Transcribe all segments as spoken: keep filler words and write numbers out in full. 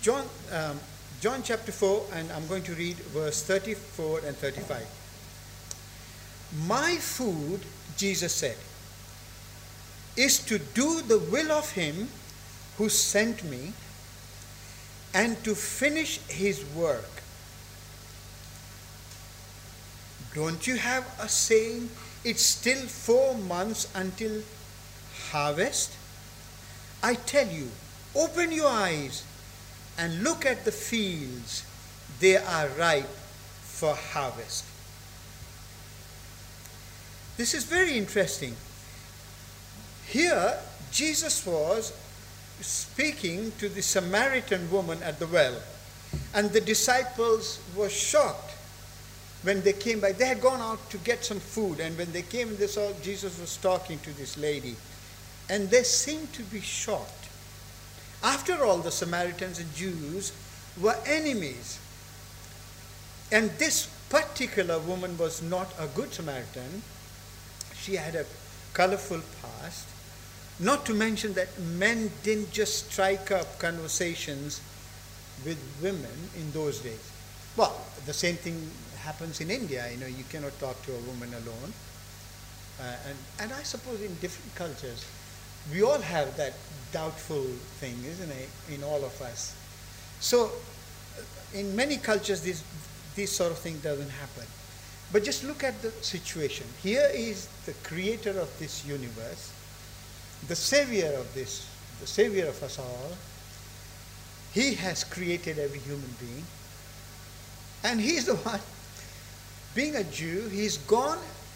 John, um, John chapter four, and I'm going to read verse thirty-four and thirty-five. My food, Jesus said, is to do the will of him who sent me and to finish his work. Don't you have a saying, it's still four months until harvest? I tell you, open your eyes and look at the fields. They are ripe for harvest. This is very interesting. Here, Jesus was speaking to the Samaritan woman at the well, and the disciples were shocked when they came by. They had gone out to get some food, and when they came, they saw Jesus was talking to this lady, and they seemed to be shocked. After all, the Samaritans and Jews were enemies, and this particular woman was not a good Samaritan. She had a colorful past. Not to mention that men didn't just strike up conversations with women in those days. Well, the same thing happens in India. You know, you cannot talk to a woman alone. Uh, and, and I suppose in different cultures, we all have that doubtful thing, isn't it, in all of us. So, in many cultures, this, this sort of thing doesn't happen. But just look at the situation. Here is the creator of this universe, the savior of this, the savior of us all. He has created every human being. And he's the one, being a Jew, he's gone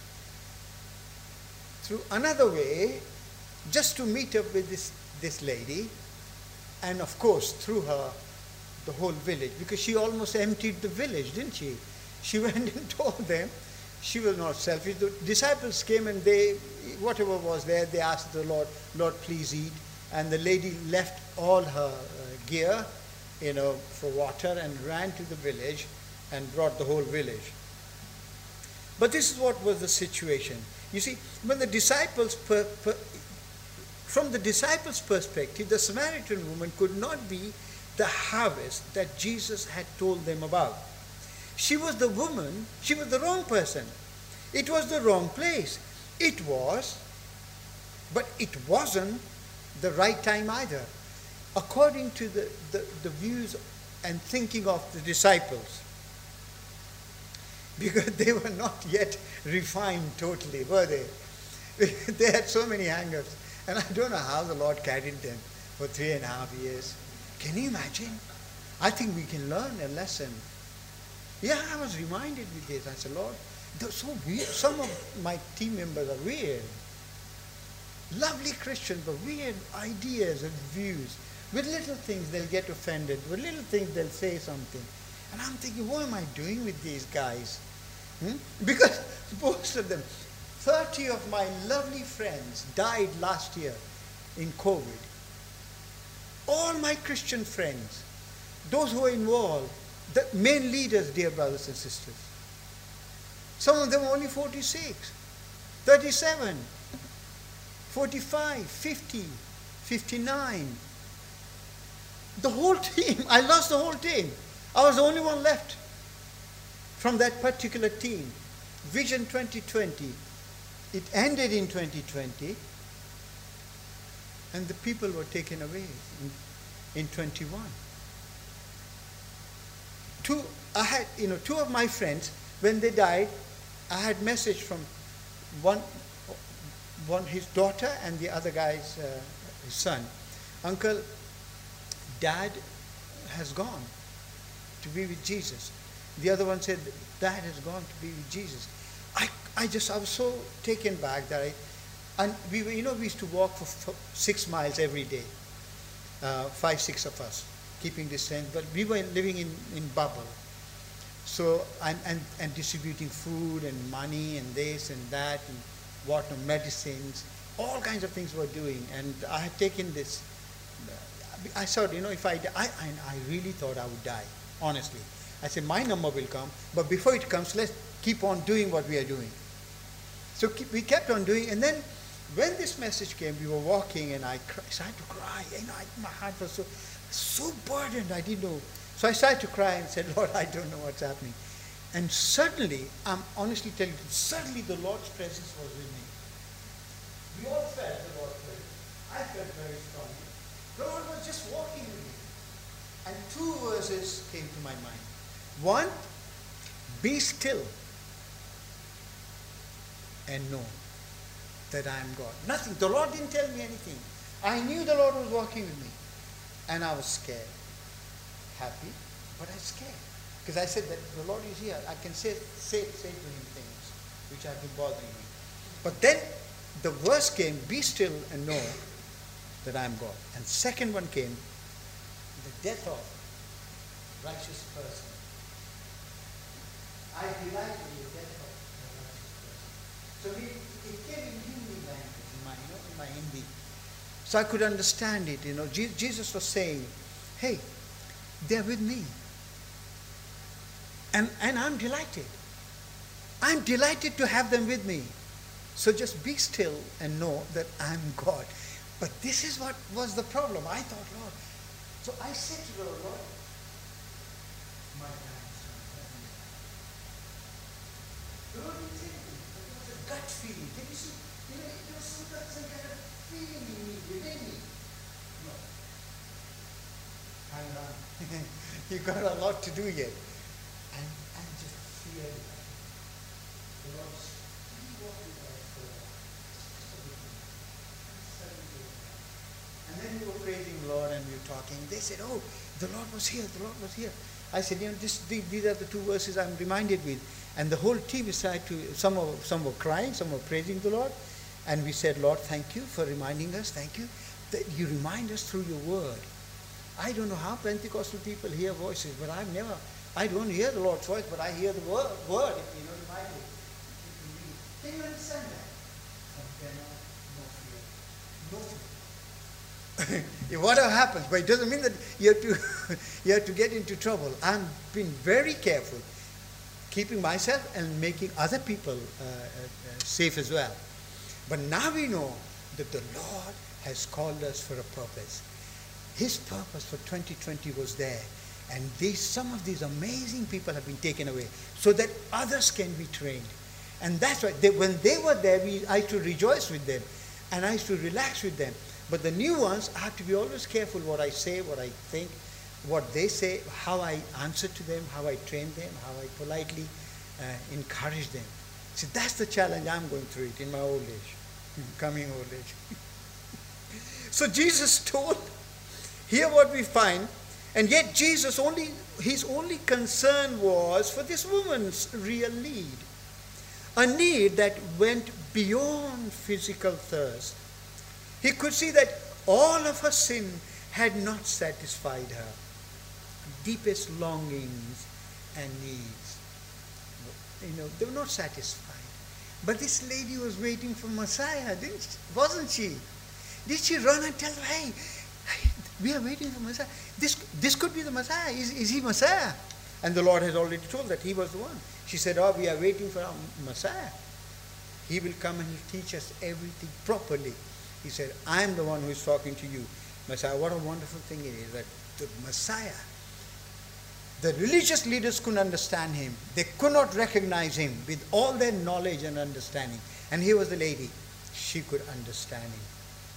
through another way just to meet up with this, this lady. And of course, through her, the whole village, because she almost emptied the village, didn't she? She went and told them. She was not selfish. The disciples came and they, whatever was there, they asked the Lord, Lord, please eat. And the lady left all her uh, gear, you know, for water and ran to the village and brought the whole village. But this is what was the situation. You see, when the disciples, per, per, from the disciples' perspective, the Samaritan woman could not be the harvest that Jesus had told them about. She was the woman, she was the wrong person. It was the wrong place. It was, but it wasn't the right time either, according to the, the, the views and thinking of the disciples. Because they were not yet refined totally, were they? They had so many hang-ups. And I don't know how the Lord carried them for three and a half years. Can you imagine? I think we can learn a lesson. Yeah, I was reminded with this. I said, Lord, they're so weird. Some of my team members are weird. Lovely Christians, but weird ideas and views. With little things, they'll get offended. With little things, they'll say something. And I'm thinking, what am I doing with these guys? Hmm? Because most of them, thirty of my lovely friends died last year in COVID. All my Christian friends, those who were involved, the main leaders, dear brothers and sisters. Some of them only forty-six, thirty-seven, forty-five, fifty, fifty-nine. The whole team, I lost the whole team. I was the only one left from that particular team. Vision twenty twenty. It ended in twenty twenty, and the people were taken away in, in twenty-one. Two, I had, you know, two of my friends, when they died, I had message from one, one his daughter and the other guy's uh, his son. Uncle, Dad has gone to be with Jesus. The other one said, Dad has gone to be with Jesus. I, I just, I was so taken back that I, and we were, you know, we used to walk for, for six miles every day, uh, five, six of us, keeping distance, but we were living in, in bubble. So, and, and, and distributing food and money and this and that and water, medicines, all kinds of things we were doing. And I had taken this, I thought, you know, if I, I, I really thought I would die, honestly. I said, my number will come, but before it comes, let's keep on doing what we are doing. So keep, we kept on doing, and then when this message came, we were walking, and I cr- started to cry. You know, I, my heart was so, So burdened, I didn't know. So I started to cry and said, Lord, I don't know what's happening. And suddenly, I'm honestly telling you, suddenly the Lord's presence was with me. We all felt the Lord's presence. I felt very strongly. The Lord was just walking with me. And two verses came to my mind. One, be still and know that I am God. Nothing. The Lord didn't tell me anything. I knew the Lord was walking with me. And I was scared. Happy, but I was scared. Because I said that the Lord is here. I can say, say, say to him things which have been bothering me. But then the verse came, be still and know that I am God. And second one came, the death of righteous person. I delight in the death of a righteous person. So it, it came in Hindi language, in my, you know, in my Hindi. So I could understand it. You know, Je- Jesus was saying, hey, they're with me. And, and I'm delighted. I'm delighted to have them with me. So just be still and know that I'm God. But this is what was the problem. I thought, Lord. So I said to the Lord, my hands are heavy. The Lord didn't say anything, but there was a gut feeling. Can you see? You know, there was some, some kind of feeling in me, within me. No. Hang on. You've got a lot to do yet. And, and just fear it. The Lord still walking by us for a while. Just a little. And then we were praising the Lord and we were talking. They said, oh, the Lord was here, the Lord was here. I said, you know, this, these, these are the two verses I'm reminded with. And the whole team decided to, some were, some were crying, some were praising the Lord. And we said, Lord, thank you for reminding us, thank you. That you remind us through your word. I don't know how Pentecostal people hear voices, but I've never, I don't hear the Lord's voice, but I hear the word, word you know, the Bible. Can you understand that? And then, no fear. No fear. Whatever happens, but it doesn't mean that you have to you have to get into trouble. I'm being very careful, keeping myself and making other people uh, uh, safe as well. But now we know that the Lord has called us for a purpose. His purpose for twenty twenty was there, and these some of these amazing people have been taken away, so that others can be trained. And that's why they, when they were there, we, I used to rejoice with them, and I used to relax with them. But the new ones, I have to be always careful what I say, what I think, what they say, how I answer to them, how I train them, how I politely uh, encourage them. See, that's the challenge I'm going through it in my old age, coming old age. So Jesus told, here what we find, and yet Jesus only, his only concern was for this woman's real need. A need that went beyond physical thirst. He could see that all of her sin had not satisfied her deepest longings and needs. You know, they were not satisfied. But this lady was waiting for Messiah, didn't she? Wasn't she? Did she run and tell her, hey, hey, we are waiting for Messiah. This, this could be the Messiah. Is, is he Messiah? And the Lord has already told that he was the one. She said, oh, we are waiting for our Messiah. He will come and he'll teach us everything properly. He said, I am the one who is talking to you. Messiah, what a wonderful thing it is that the Messiah, the religious leaders couldn't understand him. They could not recognize him with all their knowledge and understanding. And here was the lady. She could understand him.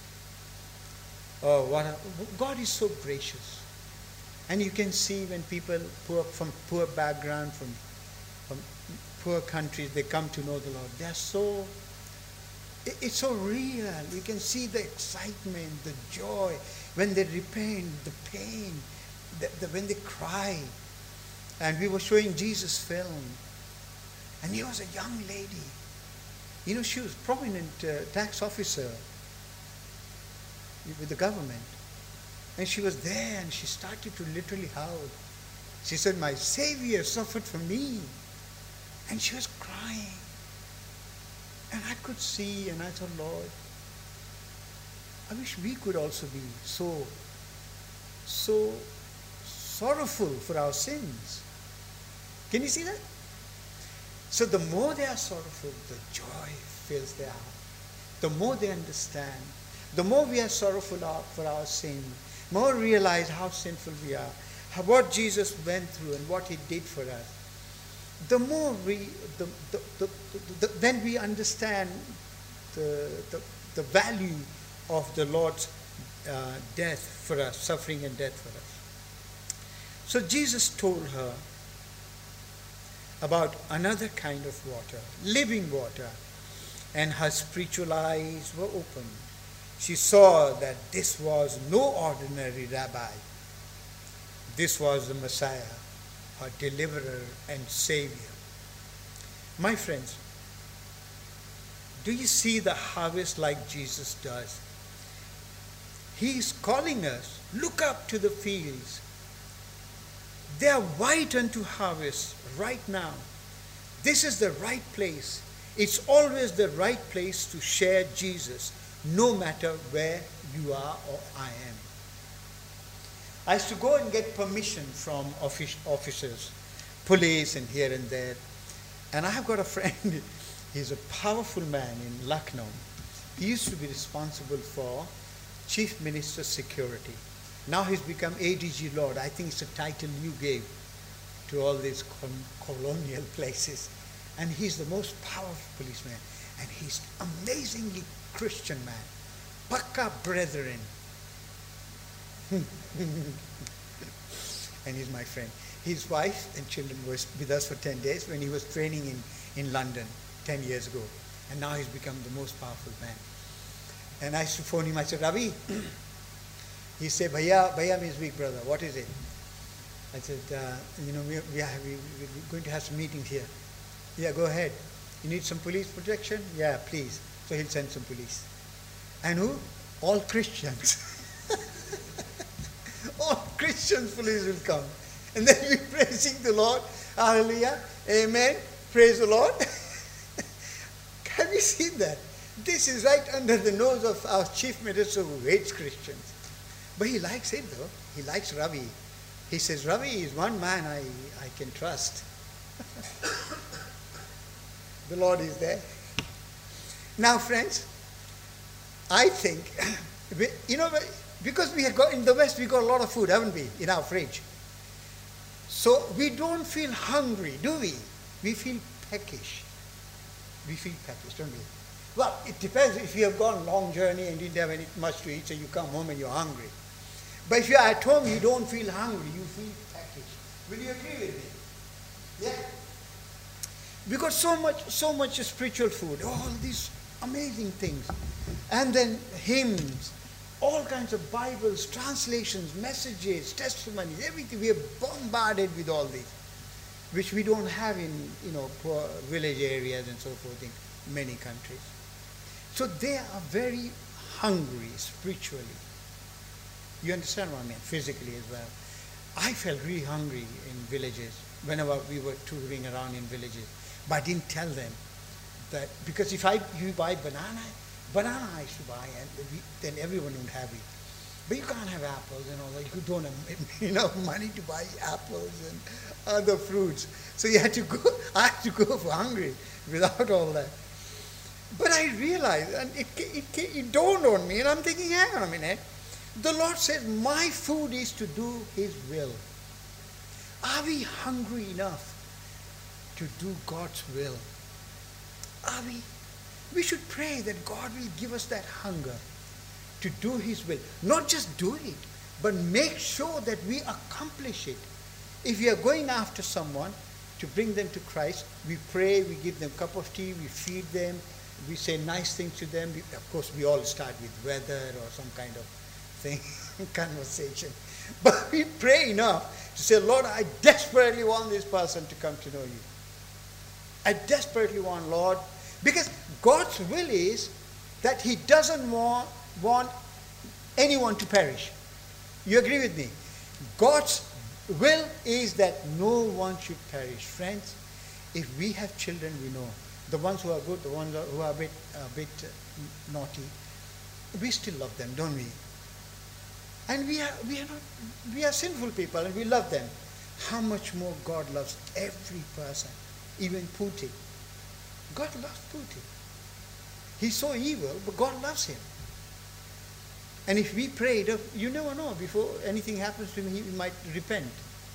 Oh, what a, God is so gracious. And you can see when people poor, from poor background, from, from poor countries, they come to know the Lord. They are so, it, it's so real. You can see the excitement, the joy, when they repent, the pain, the, the, when they cry. And we were showing Jesus' film. And he was a young lady. You know, she was a prominent uh, tax officer with the government. And she was there and she started to literally howl. She said, my Savior suffered for me. And she was crying. And I could see and I thought, Lord, I wish we could also be so, so sorrowful for our sins. Can you see that? So the more they are sorrowful, the joy fills their heart. The more they understand, the more we are sorrowful for our sin, more realize how sinful we are, how, what Jesus went through and what he did for us, the more we, the, the, the, the, the, then we understand the, the, the value of the Lord's uh, death for us, suffering and death for us. So Jesus told her about another kind of water, living water, and her spiritual eyes were opened. She saw that this was no ordinary rabbi. This was the Messiah, her deliverer and savior. My friends, do you see the harvest like Jesus does? He is calling us, look up to the fields. They are white unto harvest right now. This is the right place. It's always the right place to share Jesus, no matter where you are or I am. I used to go and get permission from offic- officers, police and here and there. And I have got a friend, he's a powerful man in Lucknow. He used to be responsible for Chief Minister's security. Now he's become A D G Lord. I think it's a title you gave to all these colonial places. And he's the most powerful policeman. And he's amazingly Christian man. Pakka brethren. And he's my friend. His wife and children were with us for ten days when he was training in, in London ten years ago. And now he's become the most powerful man. And I used to phone him. I said, Ravi. He said, Bhaiya, Bhaiya means big brother. What is it? I said, uh, you know, we, we are we, we're going to have some meetings here. Yeah, go ahead. You need some police protection? Yeah, please. So he'll send some police. And who? All Christians. All Christian police will come. And then we're praising the Lord. Hallelujah. Amen. Praise the Lord. Have you seen that? This is right under the nose of our chief minister who hates Christians. But he likes it though. He likes Ravi. He says, Ravi is one man I, I can trust. The Lord is there. Now friends, I think, you know, because we have got, in the West we got a lot of food, haven't we, in our fridge. So we don't feel hungry, do we? We feel peckish. We feel peckish, don't we? Well, it depends if you have gone a long journey and didn't have any much to eat, so you come home and you're hungry. But if you're at home, you don't feel hungry, you feel peckish. Will you agree with me? Yeah. We got so much, so much spiritual food, all these amazing things. And then hymns, all kinds of Bibles, translations, messages, testimonies, everything. We are bombarded with all this, which we don't have in, you know, poor village areas and so forth in many countries. So they are very hungry spiritually. You understand what I mean? Physically as well. I felt really hungry in villages whenever we were touring around in villages. But I didn't tell them that, because if I you buy banana, banana I used to buy, and we, then everyone would have it. But you can't have apples and all that. You don't have enough money to buy apples and other fruits. So you had to go, I had to go for hungry without all that. But I realized, and it, it, it, it dawned on me, and I'm thinking, hang on a minute. The Lord says, my food is to do His will. Are we hungry enough to do God's will? Are we? We should pray that God will give us that hunger to do His will. Not just do it, but make sure that we accomplish it. If we are going after someone to bring them to Christ, we pray, we give them a cup of tea, we feed them, we say nice things to them. We, of course, we all start with weather or some kind of thing, conversation. But we pray enough to say, Lord, I desperately want this person to come to know you. I desperately want, Lord, because God's will is that He doesn't want, want anyone to perish. You agree with me? God's will is that no one should perish. Friends, if we have children, we know, the ones who are good, the ones who are a bit, a bit naughty, we still love them, don't we? And we are, we are not, we are sinful people and we love them. How much more God loves every person, even Putin. God loves Putin. He's so evil, but God loves him. And if we prayed, you never know, before anything happens to him, he might repent.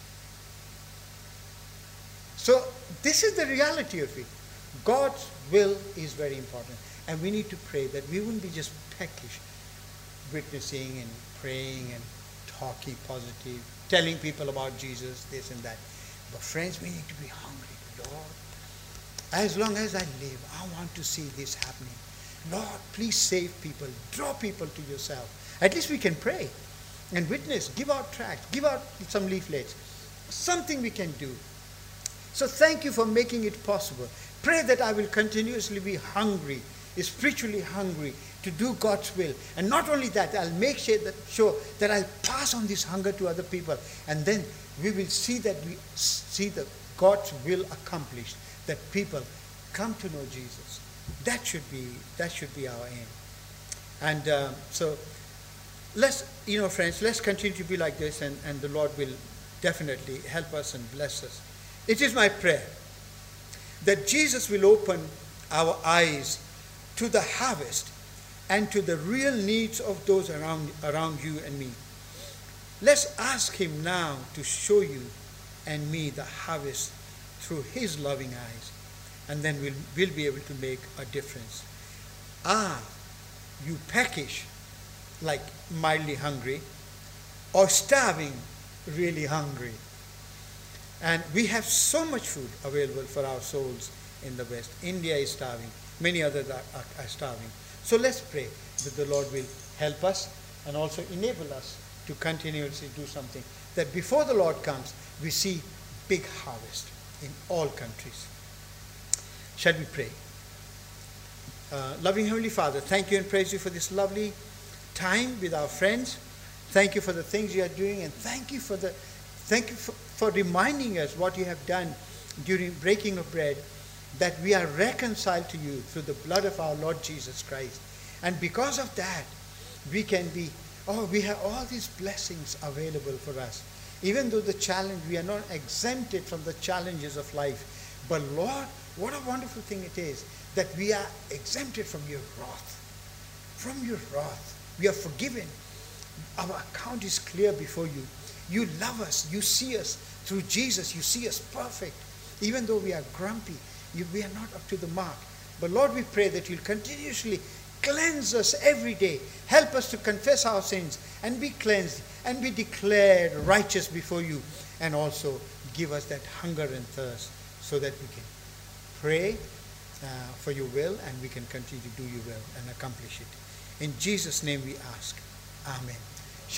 So this is the reality of it. God's will is very important. And we need to pray that we wouldn't be just peckish, witnessing and praying and talking positive, telling people about Jesus, this and that. But friends, we need to be hungry. Lord, as long as I live, I want to see this happening. Lord, please save people. Draw people to yourself. At least we can pray and witness, give out tracts, give out some leaflets. Something we can do. So thank you for making it possible. Pray that I will continuously be hungry, spiritually hungry, to do God's will. And not only that, I'll make sure that, sure that I'll pass on this hunger to other people. And then we will see that we see the God's will accomplished, that people come to know Jesus. That should be that should be our aim. And uh, so let's, you know, friends, let's continue to be like this, and, and the Lord will definitely help us and bless us. It is my prayer that Jesus will open our eyes to the harvest and to the real needs of those around, around you and me. Let's ask him now to show you and me the harvest through his loving eyes, and then we'll, we'll be able to make a difference. Ah, you peckish, like mildly hungry, or starving, really hungry. And we have so much food available for our souls in the West. India is starving. Many others are, are, are starving. So let's pray that the Lord will help us and also enable us to continuously do something, that before the Lord comes, we see big harvest in all countries. Shall we pray? Uh, loving Heavenly Father, thank you and praise you for this lovely time with our friends. Thank you for the things you are doing, and thank you for the thank you for, for reminding us what you have done during breaking of bread, that we are reconciled to you through the blood of our Lord Jesus Christ. And because of that, we can be, oh, we have all these blessings available for us. Even though the challenge, we are not exempted from the challenges of life. But Lord, what a wonderful thing it is that we are exempted from your wrath. From your wrath. We are forgiven. Our account is clear before you. You love us. You see us through Jesus. You see us perfect. Even though we are grumpy, you, we are not up to the mark. But Lord, we pray that you'll continuously cleanse us every day. Help us to confess our sins and be cleansed and be declared righteous before you. And also give us that hunger and thirst so that we can pray uh, for your will, and we can continue to do your will and accomplish it. In Jesus' name we ask. Amen.